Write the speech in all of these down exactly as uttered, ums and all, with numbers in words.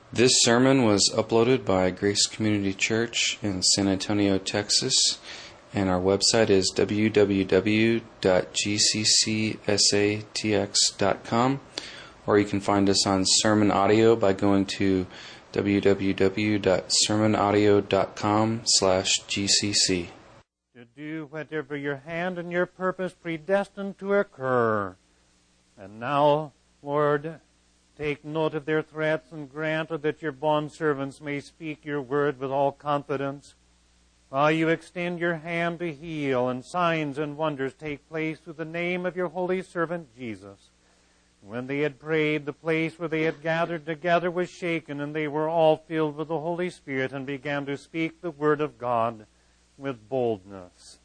This sermon was uploaded by Grace Community Church in San Antonio, Texas, and our website is w w w dot g c c s a t x dot com, or you can find us on Sermon Audio by going to w w w dot sermon audio dot com slash g c c. To do whatever your hand and your purpose predestined to occur. And now, Lord, take note of their threats and grant that your bondservants may speak your word with all confidence, while you extend your hand to heal, and signs and wonders take place through the name of your holy servant Jesus. When they had prayed, the place where they had gathered together was shaken, and they were all filled with the Holy Spirit and began to speak the word of God with boldness.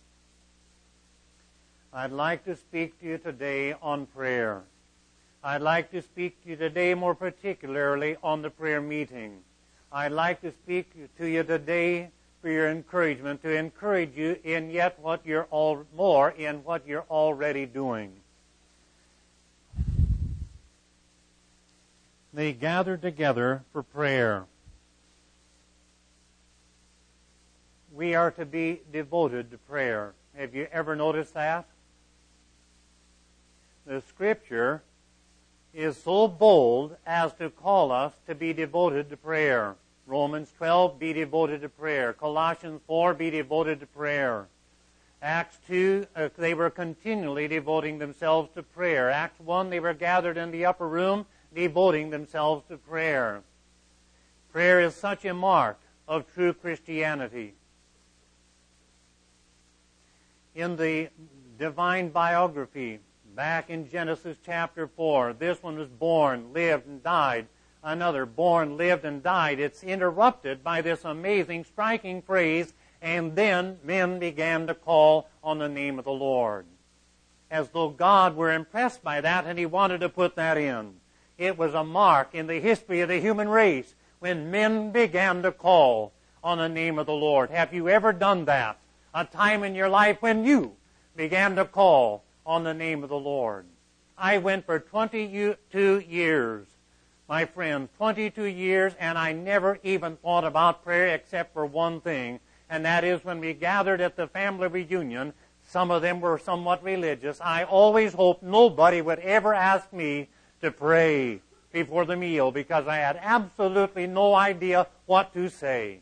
I'd like to speak to you today on prayer. I'd like to speak to you today more particularly on the prayer meeting. I'd like to speak to you today for your encouragement, to encourage you in yet what you're all more in what you're already doing. They gathered together for prayer. We are to be devoted to prayer. Have you ever noticed that? The Scripture is so bold as to call us to be devoted to prayer. Romans twelve, be devoted to prayer. Colossians four, be devoted to prayer. Acts two, uh, they were continually devoting themselves to prayer. Acts one, they were gathered in the upper room, devoting themselves to prayer. Prayer is such a mark of true Christianity. In the divine biography, back in Genesis chapter four, this one was born, lived, and died. Another born, lived, and died. It's interrupted by this amazing, striking phrase, and then men began to call on the name of the Lord. As though God were impressed by that and He wanted to put that in. It was a mark in the history of the human race when men began to call on the name of the Lord. Have you ever done that? A time in your life when you began to call on the name of the Lord. I went for twenty-two years, my friends, twenty-two years, and I never even thought about prayer except for one thing, and that is when we gathered at the family reunion, some of them were somewhat religious. I always hoped nobody would ever ask me to pray before the meal because I had absolutely no idea what to say.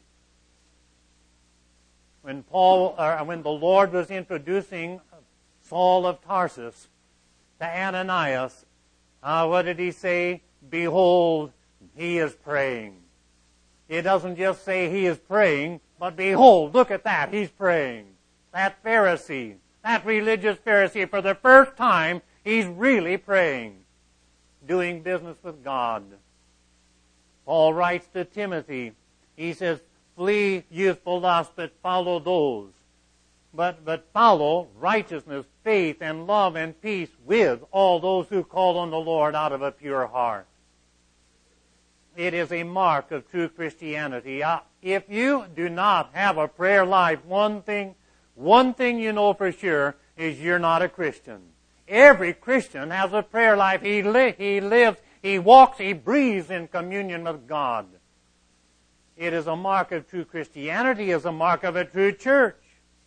When Paul, uh, when the Lord was introducing Saul of Tarsus to Ananias, uh, what did he say? Behold, he is praying. It doesn't just say he is praying, but behold, look at that, he's praying. That Pharisee, that religious Pharisee, for the first time, he's really praying, doing business with God. Paul writes to Timothy, he says, flee youthful lust, but follow those. But, but follow righteousness, faith, and love, and peace with all those who call on the Lord out of a pure heart. It is a mark of true Christianity. Uh, if you do not have a prayer life, one thing, one thing you know for sure is you're not a Christian. Every Christian has a prayer life. He, li- he lives, he walks, he breathes in communion with God. It is a mark of true Christianity, is a mark of a true church.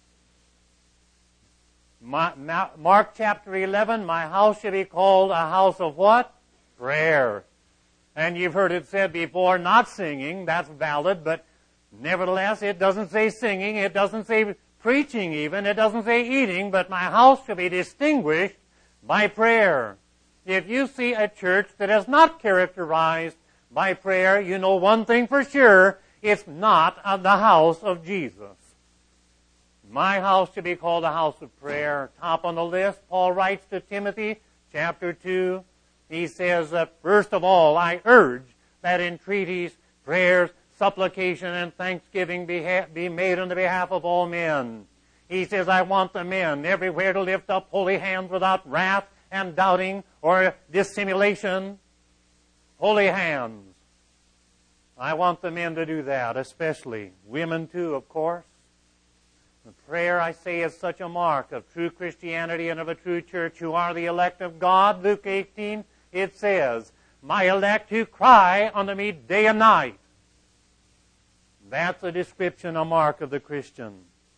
My, Ma- Mark chapter eleven, my house shall be called a house of what? Prayer. And you've heard it said before, not singing, that's valid, but nevertheless it doesn't say singing, it doesn't say preaching even, it doesn't say eating, but my house shall be distinguished by prayer. If you see a church that is not characterized by prayer, you know one thing for sure, it's not the house of Jesus. My house should be called a house of prayer. Top on the list, Paul writes to Timothy, chapter two. He says, uh, first of all, I urge that entreaties, prayers, supplication, and thanksgiving be, ha- be made on the behalf of all men. He says, I want the men everywhere to lift up holy hands without wrath and doubting or dissimulation. Holy hands. I want the men to do that, especially. Women too, of course. The prayer, I say, is such a mark of true Christianity and of a true church who are the elect of God. Luke eighteen, it says, my elect who cry unto me day and night. That's a description, a mark of the Christian.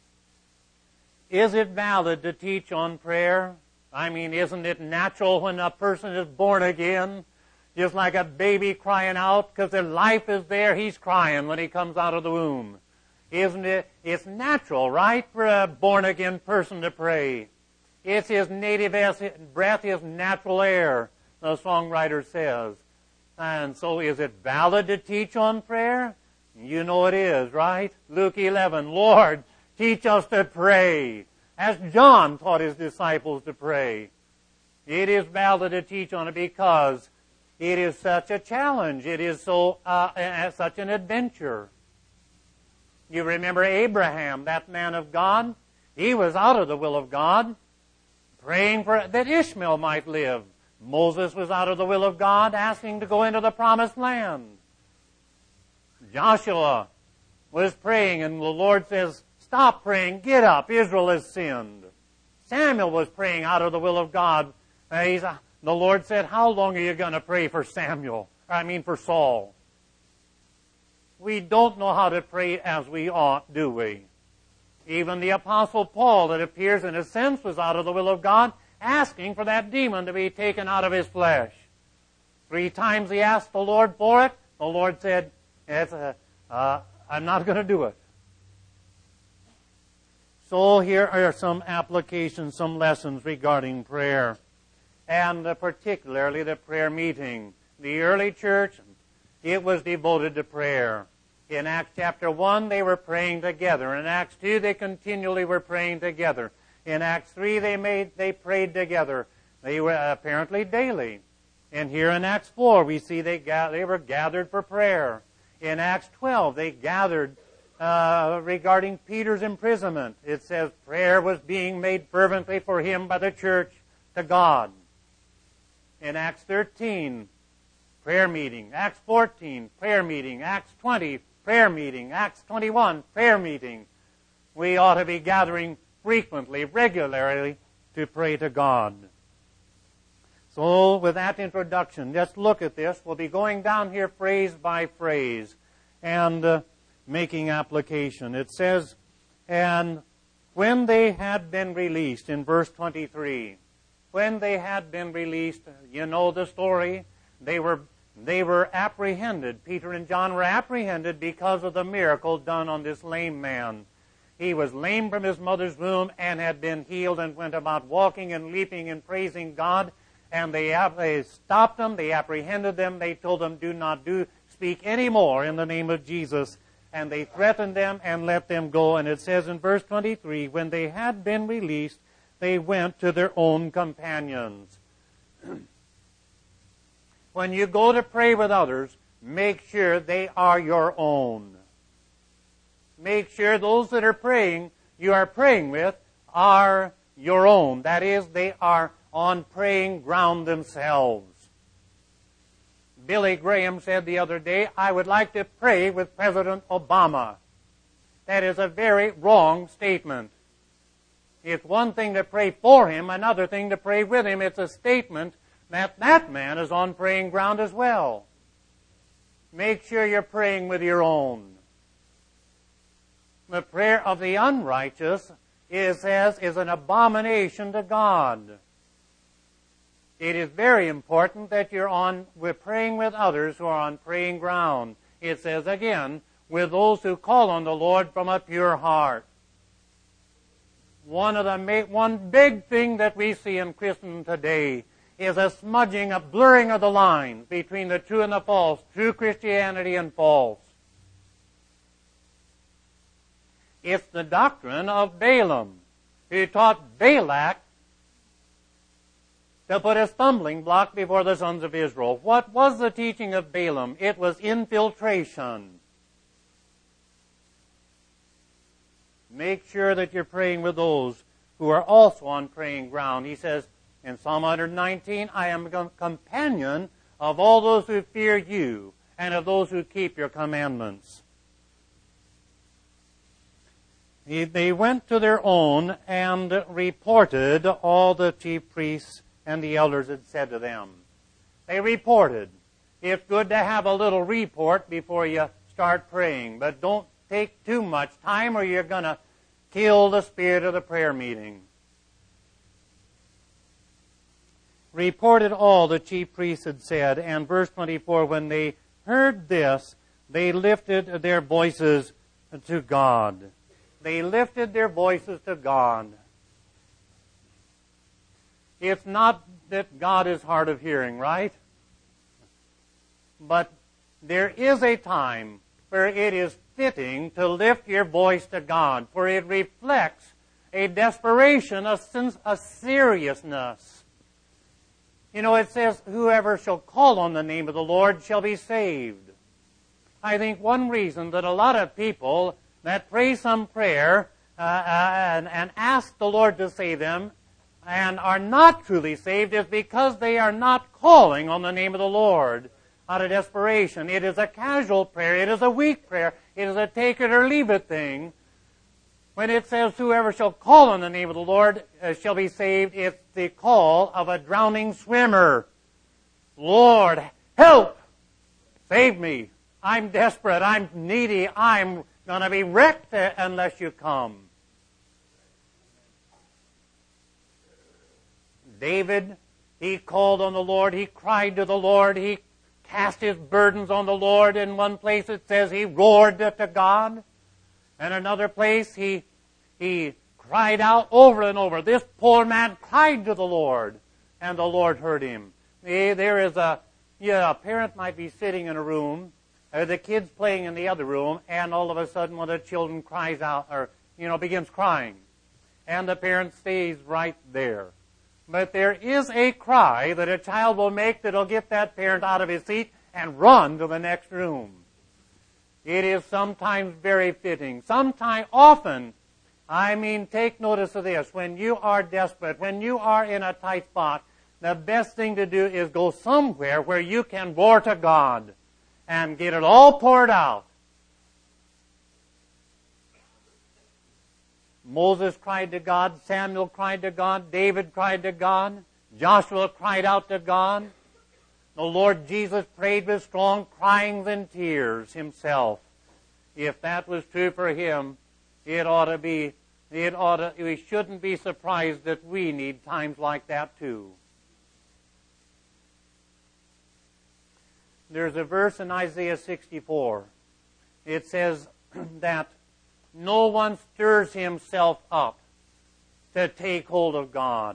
Is it valid to teach on prayer? I mean, isn't it natural when a person is born again? Just like a baby crying out because their life is there, he's crying when he comes out of the womb. Isn't it? It's natural, right, for a born-again person to pray. It's his native breath, his natural air, the songwriter says. And so is it valid to teach on prayer? You know it is, right? Luke eleven, Lord, teach us to pray, as John taught his disciples to pray. It is valid to teach on it because it is such a challenge. It is so uh, such an adventure. You remember Abraham, that man of God? He was out of the will of God, praying for that Ishmael might live. Moses was out of the will of God, asking to go into the promised land. Joshua was praying, and the Lord says, stop praying, get up, Israel has sinned. Samuel was praying out of the will of God. Uh, he's, uh, the Lord said, how long are you going to pray for Samuel? I mean for Saul. We don't know how to pray as we ought, do we? Even the Apostle Paul, it appears in a sense, was out of the will of God, asking for that demon to be taken out of his flesh. Three times he asked the Lord for it. The Lord said, it's a, uh, I'm not going to do it. So here are some applications, some lessons regarding prayer, and uh, particularly the prayer meeting. The early church, it was devoted to prayer. In Acts chapter one, they were praying together. In Acts two, they continually were praying together. In Acts three, they made they prayed together. They were apparently daily. And here in Acts four, we see they ga- they were gathered for prayer. In Acts twelve, they gathered uh, regarding Peter's imprisonment. It says prayer was being made fervently for him by the church to God. In Acts thirteen, prayer meeting. Acts fourteen, prayer meeting. Acts twenty, prayer meeting. Acts twenty-one, prayer meeting. We ought to be gathering frequently, regularly, to pray to God. So, with that introduction, just look at this. We'll be going down here phrase by phrase and uh, making application. It says, and when they had been released, in verse twenty-three, when they had been released, you know the story, they were they were apprehended. Peter and John were apprehended because of the miracle done on this lame man. He was lame from his mother's womb and had been healed and went about walking and leaping and praising God. And they, they stopped them, they apprehended them, they told them, do not do speak any more in the name of Jesus. And they threatened them and let them go. And it says in verse twenty-three, when they had been released, they went to their own companions. When you go to pray with others, make sure they are your own. Make sure those that are praying, you are praying with, are your own. That is, they are on praying ground themselves. Billy Graham said the other day, I would like to pray with President Obama. That is a very wrong statement. It's one thing to pray for him, another thing to pray with him. It's a statement that that man is on praying ground as well. Make sure you're praying with your own. The prayer of the unrighteous, it says, is an abomination to God. It is very important that you're on, we're praying with others who are on praying ground. It says again, with those who call on the Lord from a pure heart. One of the one big thing that we see in Christendom today is a smudging, a blurring of the lines between the true and the false, true Christianity and false. It's the doctrine of Balaam, who taught Balak to put a stumbling block before the sons of Israel. What was the teaching of Balaam? It was infiltration. Make sure that you're praying with those who are also on praying ground. He says in Psalm one nineteen, I am a companion of all those who fear you and of those who keep your commandments. They went to their own and reported all the chief priests and the elders had said to them. They reported. It's good to have a little report before you start praying, but don't take too much time or you're going to kill the spirit of the prayer meeting. Reported all the chief priests had said, and verse twenty-four, when they heard this, they lifted their voices to God. They lifted their voices to God. It's not that God is hard of hearing, right? But there is a time where it is fitting to lift your voice to God, for it reflects a desperation, a, a seriousness. You know, it says, whoever shall call on the name of the Lord shall be saved. I think one reason that a lot of people that pray some prayer uh, uh, and, and ask the Lord to save them and are not truly saved is because they are not calling on the name of the Lord out of desperation. It is a casual prayer. It is a weak prayer. It is a take it or leave it thing. When it says, whoever shall call on the name of the Lord uh, shall be saved, it's the call of a drowning swimmer. Lord, help! Save me. I'm desperate. I'm needy. I'm going to be wrecked unless you come. David, he called on the Lord. He cried to the Lord. He cast his burdens on the Lord. In one place it says he roared to God. In another place he he cried out over and over. This poor man cried to the Lord, and the Lord heard him. There is a, yeah, a parent might be sitting in a room, uh, the kid's playing in the other room, and all of a sudden one of the children cries out, or, you know, begins crying. And the parent stays right there. But there is a cry that a child will make that will get that parent out of his seat and run to the next room. It is sometimes very fitting. Sometimes, often, I mean, take notice of this. When you are desperate, when you are in a tight spot, the best thing to do is go somewhere where you can roar to God and get it all poured out. Moses cried to God, Samuel cried to God, David cried to God, Joshua cried out to God. The Lord Jesus prayed with strong cryings and tears himself. If that was true for him, it ought to be, it ought to, we shouldn't be surprised that we need times like that too. There's a verse in Isaiah sixty-four. It says that no one stirs himself up to take hold of God.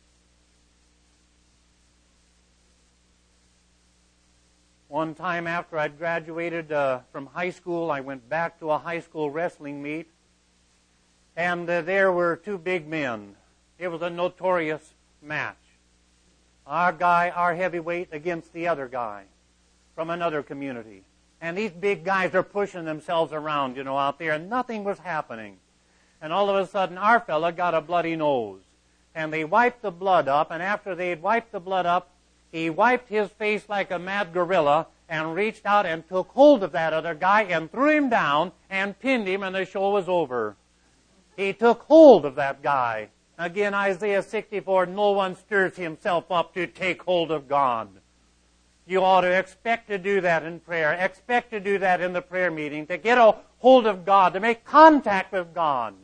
One time after I'd graduated uh, from high school, I went back to a high school wrestling meet, and uh, there were two big men. It was a notorious match. Our guy, our heavyweight, against the other guy from another community. And these big guys are pushing themselves around, you know, out there, and nothing was happening. And all of a sudden, our fella got a bloody nose. And they wiped the blood up, and after they had wiped the blood up, he wiped his face like a mad gorilla and reached out and took hold of that other guy and threw him down and pinned him, and the show was over. He took hold of that guy. Again, Isaiah sixty-four, no one stirs himself up to take hold of God. You ought to expect to do that in prayer. Expect to do that in the prayer meeting, to get a hold of God, to make contact with God.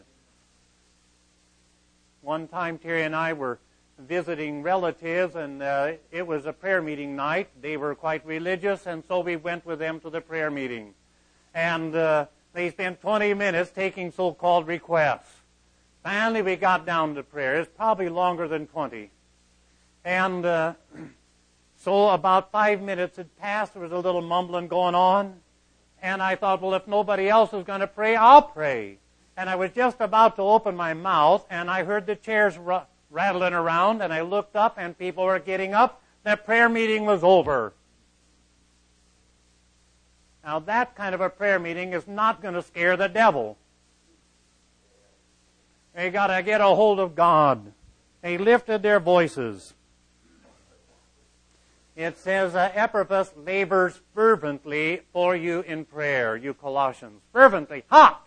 One time, Terry and I were visiting relatives, and uh, it was a prayer meeting night. They were quite religious, and so we went with them to the prayer meeting. And uh, they spent twenty minutes taking so-called requests. Finally, we got down to prayer. It's probably longer than twenty. And uh, so about five minutes had passed. There was a little mumbling going on. And I thought, well, if nobody else is going to pray, I'll pray. And I was just about to open my mouth, and I heard the chairs r- rattling around, and I looked up, and people were getting up. The prayer meeting was over. Now, that kind of a prayer meeting is not going to scare the devil. They got to get a hold of God. They lifted their voices. It says, uh, Epaphras labors fervently for you in prayer, you Colossians. Fervently. Ha!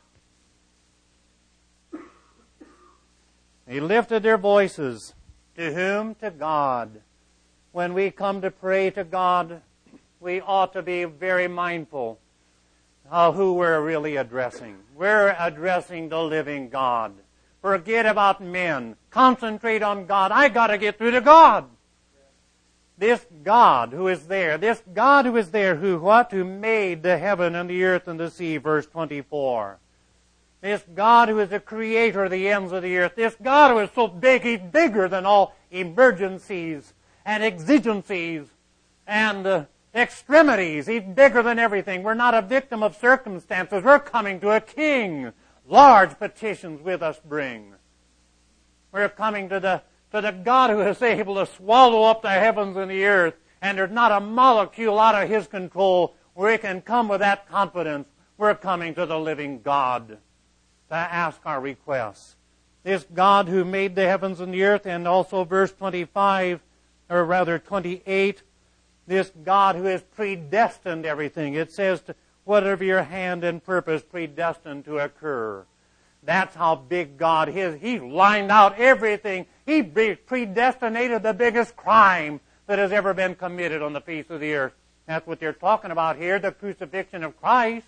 They lifted their voices. To whom? To God. When we come to pray to God, we ought to be very mindful of who we're really addressing. We're addressing the living God. Forget about men. Concentrate on God. I got to get through to God. This God who is there, this God who is there, who what? Who made the heaven and the earth and the sea, verse twenty-four. This God who is the creator of the ends of the earth. This God who is so big, He's bigger than all emergencies and exigencies and uh, extremities. He's bigger than everything. We're not a victim of circumstances. We're coming to a King. Large petitions with us bring. We're coming to the to the God who is able to swallow up the heavens and the earth, and there's not a molecule out of His control where He can come with that confidence. We're coming to the living God to ask our requests. This God who made the heavens and the earth, and also verse twenty-five, or rather twenty-eight, this God who has predestined everything. It says, to, whatever your hand and purpose predestined to occur. That's how big God is. He lined out everything. He predestinated the biggest crime that has ever been committed on the face of the earth. That's what they're talking about here, the crucifixion of Christ.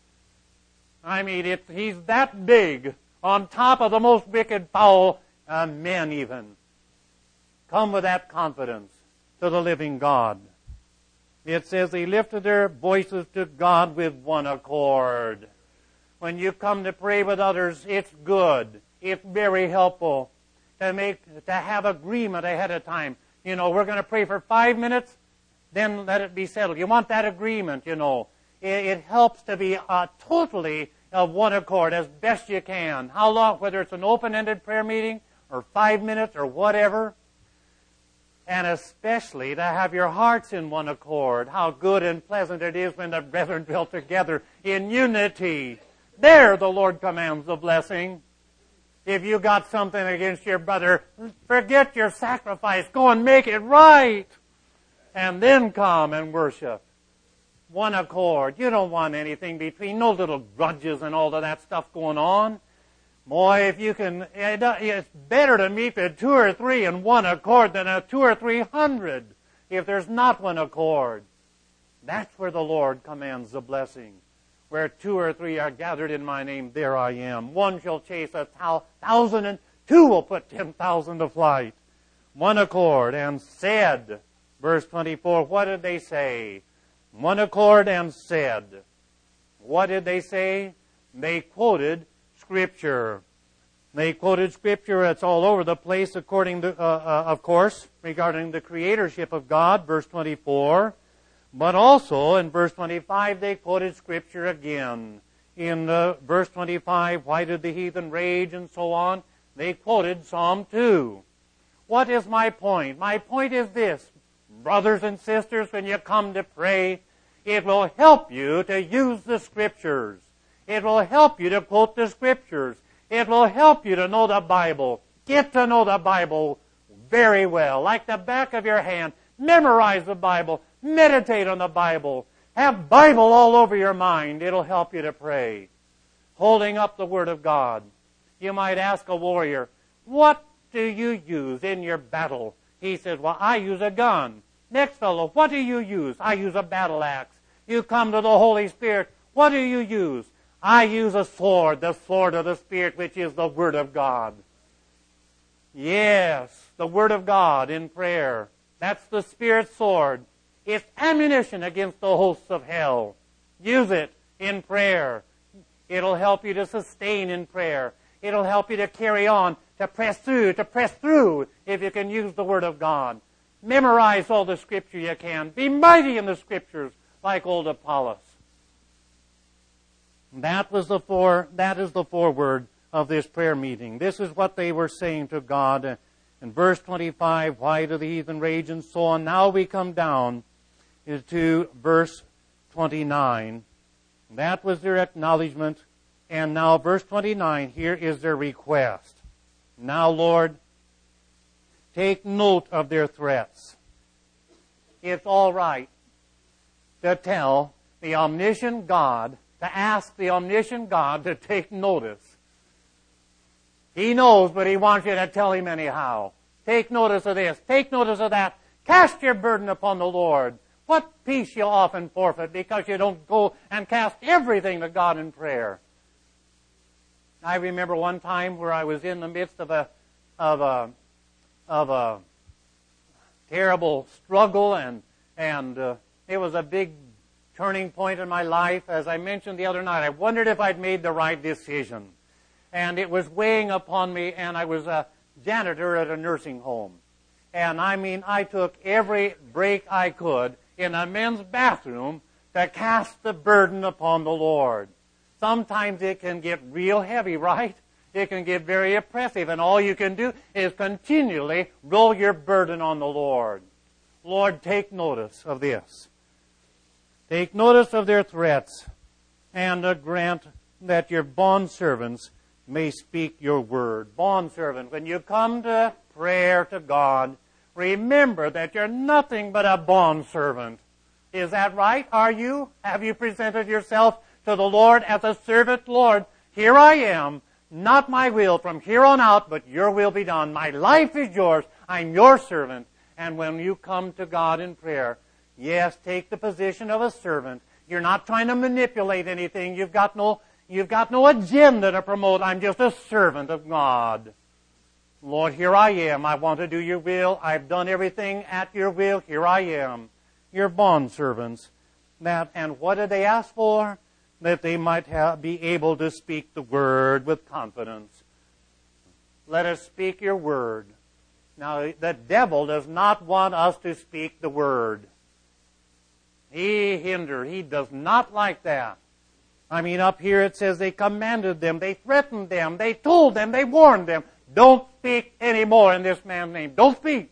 I mean, it, He's that big, on top of the most wicked, foul uh, men even. Come with that confidence to the living God. It says they lifted their voices to God with one accord. When you come to pray with others, it's good. It's very helpful to make to have agreement ahead of time. You know, we're going to pray for five minutes, then let it be settled. You want that agreement, you know. It, it helps to be uh, totally of one accord as best you can. How long, whether it's an open-ended prayer meeting or five minutes or whatever. And especially to have your hearts in one accord. How good and pleasant it is when the brethren dwell together in unity. There the Lord commands the blessing. If you got something against your brother, forget your sacrifice. Go and make it right. And then come and worship. One accord. You don't want anything between, no little grudges and all of that stuff going on. Boy, if you can, it's better to meet with two or three in one accord than a two or three hundred if there's not one accord. That's where the Lord commands the blessing. Where two or three are gathered in my name, there I am. One shall chase a thousand, and two will put ten thousand to flight. One accord, and said, verse twenty-four, what did they say? One accord and said. What did they say? They quoted Scripture. They quoted Scripture. It's all over the place, according to, uh, uh, of course, regarding the creatorship of God, verse twenty-four. But also, in verse twenty-five, they quoted Scripture again. In uh, verse twenty-five, why did the heathen rage and so on? They quoted Psalm two. What is my point? My point is this. Brothers and sisters, when you come to pray, it will help you to use the Scriptures. It will help you to quote the Scriptures. It will help you to know the Bible. Get to know the Bible very well, like the back of your hand. Memorize the Bible. Meditate on the Bible. Have Bible all over your mind. It'll help you to pray. Holding up the Word of God. You might ask a warrior, what do you use in your battle? He says, well, I use a gun. Next fellow, what do you use? I use a battle axe. You come to the Holy Spirit. What do you use? I use a sword, the sword of the Spirit, which is the Word of God. Yes, the Word of God in prayer. That's the Spirit's sword. It's ammunition against the hosts of hell. Use it in prayer. It'll help you to sustain in prayer. It'll help you to carry on, to press through, to press through if you can use the Word of God. Memorize all the Scripture you can. Be mighty in the Scriptures like old Apollos. That was the fore, that is the foreword of this prayer meeting. This is what they were saying to God. In verse twenty-five, why do the heathen rage and so on? Now we come down to verse twenty-nine. That was their acknowledgement. And now verse twenty-nine, here is their request. Now, Lord, take note of their threats. It's all right to tell the omniscient God, to ask the omniscient God to take notice. He knows, but He wants you to tell Him anyhow. Take notice of this. Take notice of that. Cast your burden upon the Lord. What peace you often forfeit because you don't go and cast everything to God in prayer. I remember one time where I was in the midst of a of a of a terrible struggle, and and uh, it was a big turning point in my life. As I mentioned the other night, I wondered if I'd made the right decision, and it was weighing upon me. And I was a janitor at a nursing home, and I mean, I took every break I could in a men's bathroom to cast the burden upon the Lord. Sometimes it can get real heavy, right? It can get very oppressive, and all you can do is continually roll your burden on the Lord. Lord, take notice of this. Take notice of their threats, and uh, grant that your bondservants may speak your word. Bondservant, when you come to prayer to God, remember that you're nothing but a bondservant. Is that right? Are you? Have you presented yourself to the Lord as a servant? Lord, here I am. Not my will from here on out, but your will be done. My life is yours. I'm your servant. And when you come to God in prayer, yes, take the position of a servant. You're not trying to manipulate anything. You've got no, you've got no agenda to promote. I'm just a servant of God. Lord, here I am. I want to do your will. I've done everything at your will. Here I am. Your bondservants. That, and what did they ask for? That they might have, be able to speak the word with confidence. Let us speak your word. Now, the devil does not want us to speak the word. He hindered. He does not like that. I mean, up here it says they commanded them, they threatened them, they told them, they warned them. Don't speak anymore in this man's name. Don't speak.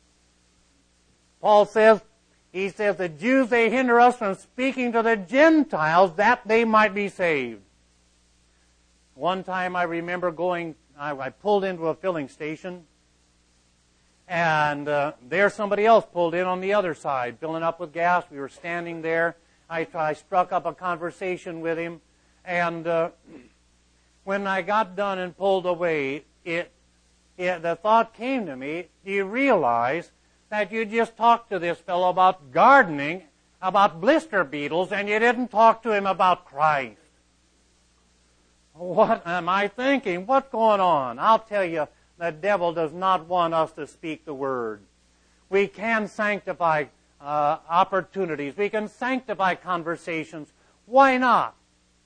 Paul says, he says, the Jews, they hinder us from speaking to the Gentiles that they might be saved. One time I remember going, I, I pulled into a filling station, and uh, there somebody else pulled in on the other side, filling up with gas. We were standing there. I, I struck up a conversation with him, and uh, when I got done and pulled away, it, it the thought came to me, do you realize that you just talked to this fellow about gardening, about blister beetles, and you didn't talk to him about Christ? What am I thinking? What's going on? I'll tell you, the devil does not want us to speak the word. We can sanctify uh, opportunities. We can sanctify conversations. Why not?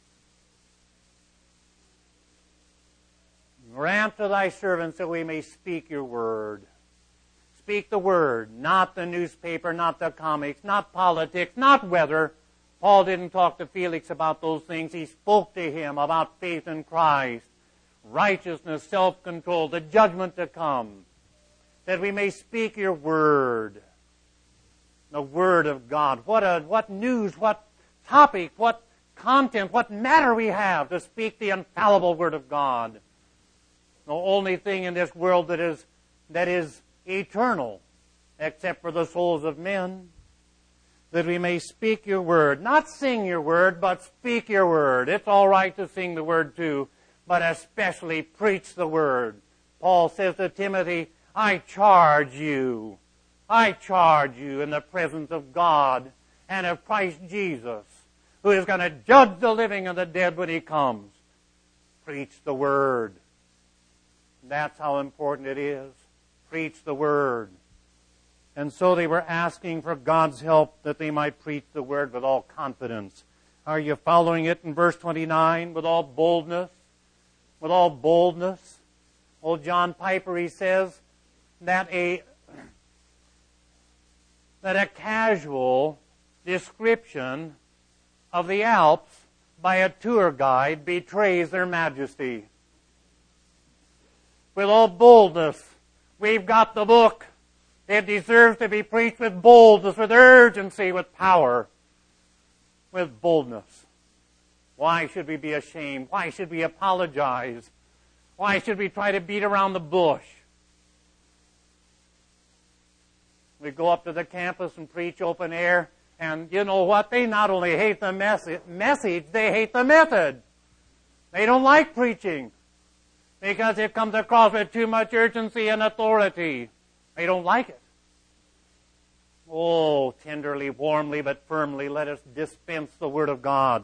Grant to thy servants that we may speak your word. Speak the word, not the newspaper, not the comics, not politics, not weather. Paul didn't talk to Felix about those things. He spoke to him about faith in Christ, righteousness, self-control, the judgment to come, that we may speak your word, the word of God. What a, what news, what topic, what content, what matter we have to speak the infallible word of God. The only thing in this world that is, that is eternal, except for the souls of men, that we may speak your word. Not sing your word, but speak your word. It's all right to sing the word too, but especially preach the word. Paul says to Timothy, I charge you, I charge you in the presence of God and of Christ Jesus, who is going to judge the living and the dead when he comes. Preach the word. That's how important it is. Preach the word. And so they were asking for God's help that they might preach the word with all confidence. Are you following it in verse twenty-nine? With all boldness. With all boldness. Old John Piper, he says that a, that a casual description of the Alps by a tour guide betrays their majesty. With all boldness. We've got the book. It deserves to be preached with boldness, with urgency, with power, with boldness. Why should we be ashamed? Why should we apologize? Why should we try to beat around the bush? We go up to the campus and preach open air, and you know what? They not only hate the message, they hate the method. They don't like preaching because it comes across with too much urgency and authority. They don't like it. Oh, tenderly, warmly, but firmly, let us dispense the Word of God.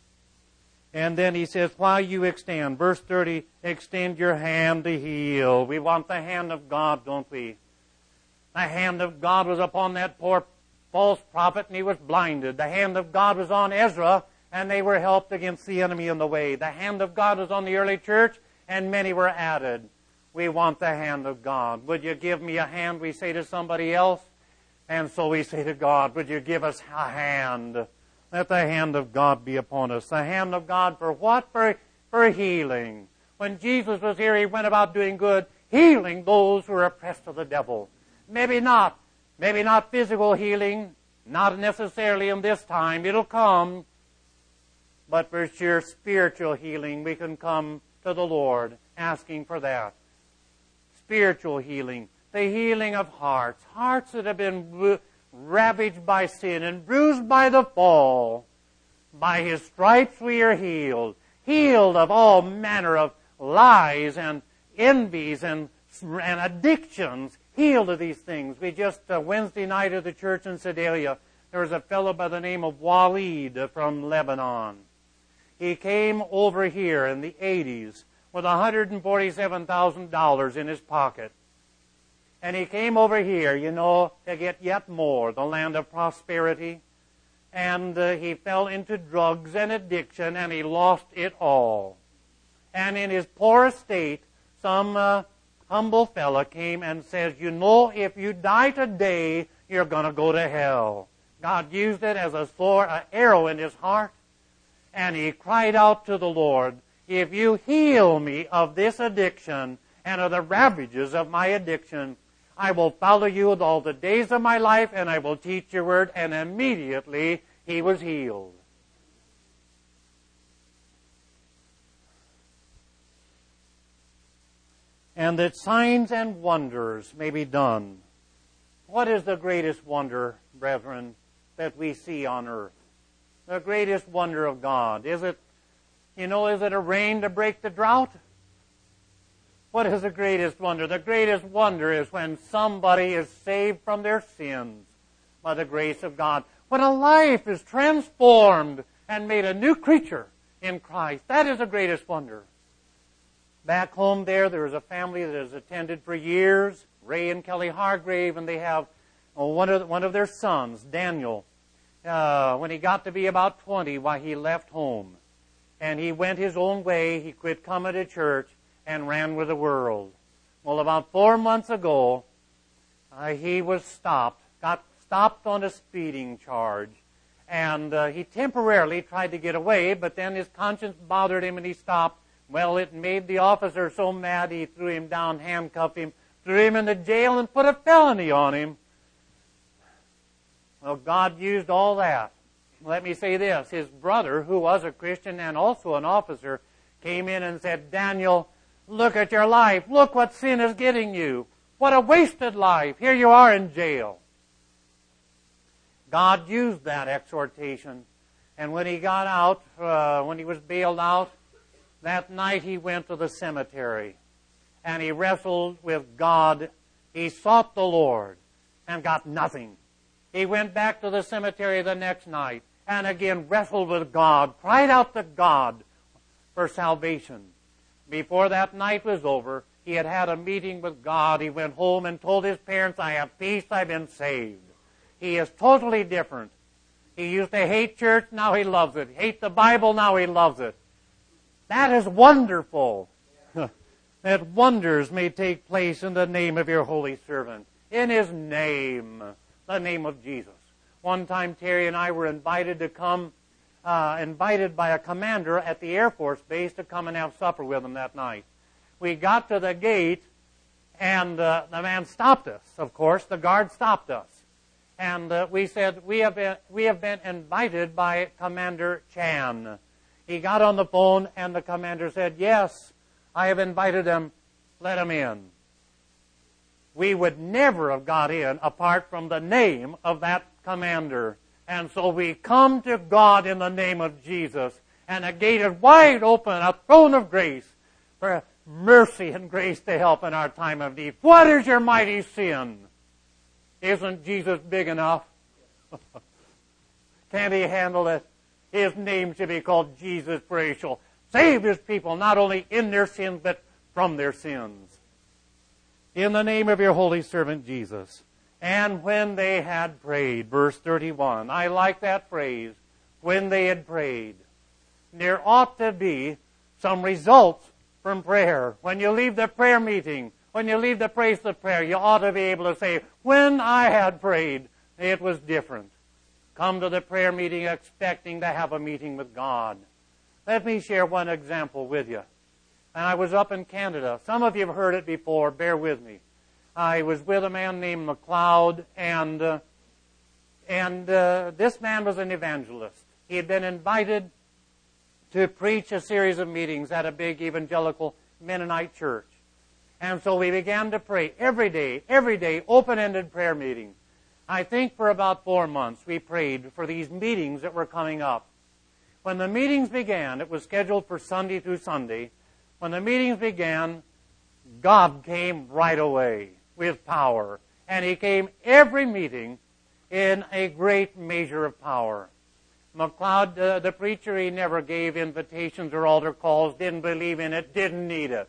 And then he says, while you extend, verse thirty, extend your hand to heal. We want the hand of God, don't we? The hand of God was upon that poor false prophet, and he was blinded. The hand of God was on Ezra, and they were helped against the enemy in the way. The hand of God was on the early church, and many were added. We want the hand of God. Would you give me a hand, we say to somebody else? And so we say to God, would you give us a hand? Let the hand of God be upon us. The hand of God for what? For, for healing. When Jesus was here, he went about doing good, healing those who are oppressed of the devil. Maybe not. Maybe not physical healing, not necessarily in this time. It'll come. But for sure spiritual healing, we can come to the Lord asking for that. Spiritual healing. The healing of hearts. Hearts that have been ravaged by sin and bruised by the fall. By His stripes we are healed. Healed of all manner of lies and envies and, and addictions. Healed of these things. We just, uh, Wednesday night at the church in Sedalia, there was a fellow by the name of Waleed from Lebanon. He came over here in the eighties with one hundred forty-seven thousand dollars in his pocket. And he came over here, you know, to get yet more, the land of prosperity. And uh, he fell into drugs and addiction, and he lost it all. And in his poor estate, some uh, humble fella came and says, you know, if you die today, you're going to go to hell. God used it as a sword, an arrow in his heart. And he cried out to the Lord, if you heal me of this addiction and of the ravages of my addiction, I will follow you all the days of my life, and I will teach your word. And immediately he was healed. And that signs and wonders may be done. What is the greatest wonder, brethren, that we see on earth? The greatest wonder of God. Is it, you know, is it a rain to break the drought? What is the greatest wonder? The greatest wonder is when somebody is saved from their sins by the grace of God. When a life is transformed and made a new creature in Christ. That is the greatest wonder. Back home there, there is a family that has attended for years, Ray and Kelly Hargrave, and they have oh, one of one of their sons, Daniel. Uh, when he got to be about twenty, why he left home, and he went his own way. He quit coming to church and ran with the world. Well, about four months ago, uh, he was stopped, got stopped on a speeding charge, and uh, he temporarily tried to get away, but then his conscience bothered him, and he stopped. Well, it made the officer so mad he threw him down, handcuffed him, threw him into jail, and put a felony on him. Well, God used all that. Let me say this. His brother, who was a Christian and also an officer, came in and said, Daniel, look at your life. Look what sin is getting you. What a wasted life. Here you are in jail. God used that exhortation. And when he got out, uh, when he was bailed out, that night he went to the cemetery. And he wrestled with God. He sought the Lord and got nothing. He went back to the cemetery the next night and again wrestled with God, cried out to God for salvation. Before that night was over, he had had a meeting with God. He went home and told his parents, I have peace, I've been saved. He is totally different. He used to hate church, now he loves it. Hate the Bible, now he loves it. That is wonderful. That wonders may take place in the name of your holy servant. In His name, the name of Jesus. One time Terry and I were invited to come, uh, invited by a commander at the Air Force Base to come and have supper with him that night. We got to the gate, and uh, the man stopped us, of course. The guard stopped us. And uh, we said, we have, been, we have been invited by Commander Chan. He got on the phone, and the commander said, yes, I have invited him. Let him in. We would never have got in apart from the name of that commander. And so we come to God in the name of Jesus. And a gate is wide open, a throne of grace for mercy and grace to help in our time of need. What is your mighty sin? Isn't Jesus big enough? Can't He handle it? His name should be called Jesus, for He shall save His people, not only in their sins, but from their sins. In the name of your holy servant Jesus. And when they had prayed, verse thirty-one, I like that phrase, when they had prayed. There ought to be some results from prayer. When you leave the prayer meeting, when you leave the place of prayer, you ought to be able to say, when I had prayed, it was different. Come to the prayer meeting expecting to have a meeting with God. Let me share one example with you. And I was up in Canada. Some of you have heard it before. Bear with me. I was with a man named MacLeod, and uh, and uh, this man was an evangelist. He had been invited to preach a series of meetings at a big evangelical Mennonite church. And so we began to pray every day, every day, open-ended prayer meeting. I think for about four months we prayed for these meetings that were coming up. When the meetings began, it was scheduled for Sunday through Sunday. When the meetings began, God came right away with power. And He came every meeting in a great measure of power. MacLeod, uh, the preacher, he never gave invitations or altar calls, didn't believe in it, didn't need it.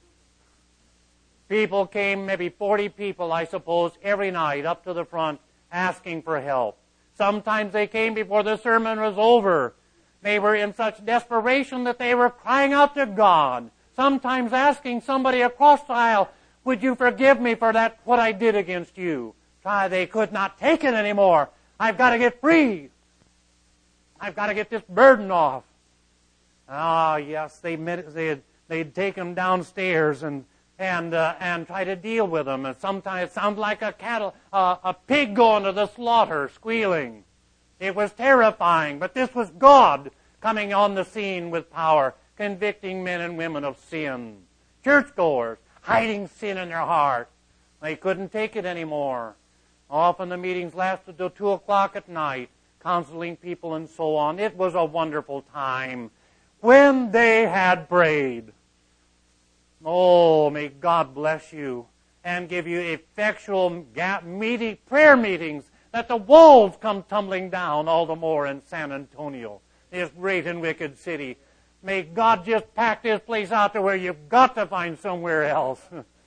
People came, maybe forty people, I suppose, every night up to the front asking for help. Sometimes they came before the sermon was over. They were in such desperation that they were crying out to God. Sometimes asking somebody across the aisle, would you forgive me for that, what I did against you? Try, they could not take it anymore. I've got to get free. I've got to get this burden off. Ah, yes, they they'd, they'd take them downstairs and and uh, and try to deal with them. And sometimes it sounded like a cattle, uh, a pig going to the slaughter, squealing. It was terrifying, but this was God coming on the scene with power, convicting men and women of sin. Churchgoers hiding sin in their heart. They couldn't take it anymore. Often the meetings lasted till two o'clock at night, counseling people and so on. It was a wonderful time when they had prayed. Oh, may God bless you and give you effectual meeting, prayer meetings, that the walls come tumbling down all the more in San Antonio, this great and wicked city. May God just pack this place out to where you've got to find somewhere else.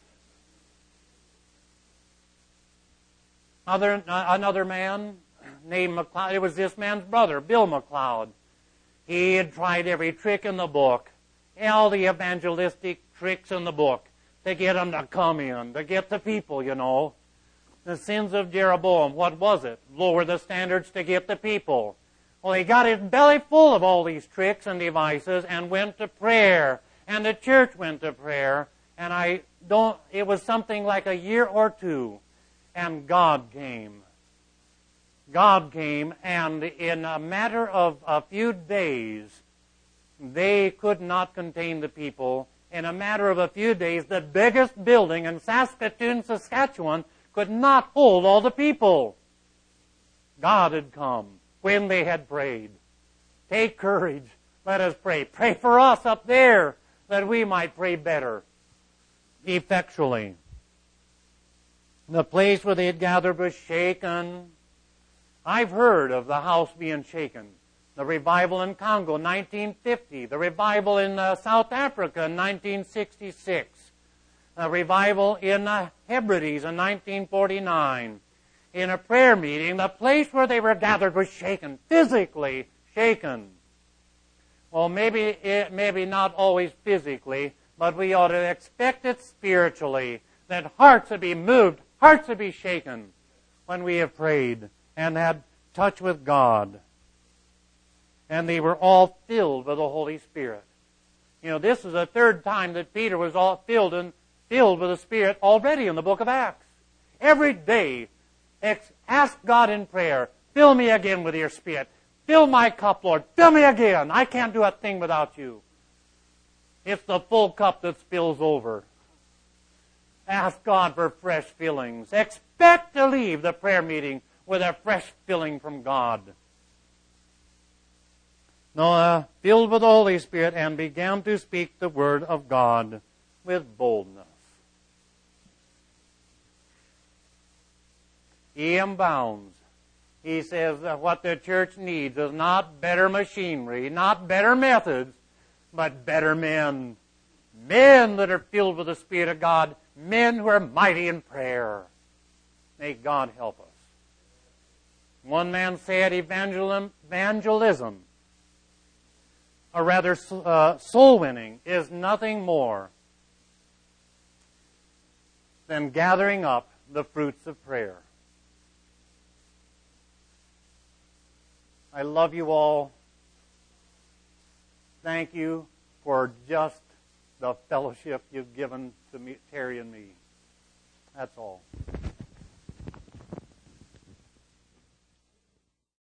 Other, another man named MacLeod, it was this man's brother, Bill MacLeod. He had tried every trick in the book, all the evangelistic tricks in the book, to get them to come in, to get the people, you know. The sins of Jeroboam, what was it? Lower the standards to get the people. Well, he got his belly full of all these tricks and devices and went to prayer. And the church went to prayer. And I don't, it was something like a year or two. And God came. God came, and in a matter of a few days, they could not contain the people. In a matter of a few days, the biggest building in Saskatoon, Saskatchewan, could not hold all the people. God had come when they had prayed. Take courage. Let us pray. Pray for us up there that we might pray better, effectually. The place where they had gathered was shaken. I've heard of the house being shaken. The revival in Congo, nineteen fifty. The revival in uh, South Africa, nineteen sixty-six. A revival in the Hebrides in nineteen forty-nine. In a prayer meeting, the place where they were gathered was shaken, physically shaken. Well, maybe it, maybe not always physically, but we ought to expect it spiritually, that hearts would be moved, hearts would be shaken when we have prayed and had touch with God. And they were all filled with the Holy Spirit. You know, this is the third time that Peter was all filled and filled with the Spirit already in the book of Acts. Every day, ask God in prayer, fill me again with your Spirit. Fill my cup, Lord. Fill me again. I can't do a thing without you. It's the full cup that spills over. Ask God for fresh fillings. Expect to leave the prayer meeting with a fresh filling from God. Noah, filled with the Holy Spirit, and began to speak the word of God with boldness. E M Bounds. He says that what the church needs is not better machinery, not better methods, but better men. Men that are filled with the Spirit of God. Men who are mighty in prayer. May God help us. One man said evangelism, evangelism or rather uh, soul winning, is nothing more than gathering up the fruits of prayer. I love you all. Thank you for just the fellowship you've given to me, Terry and me. That's all.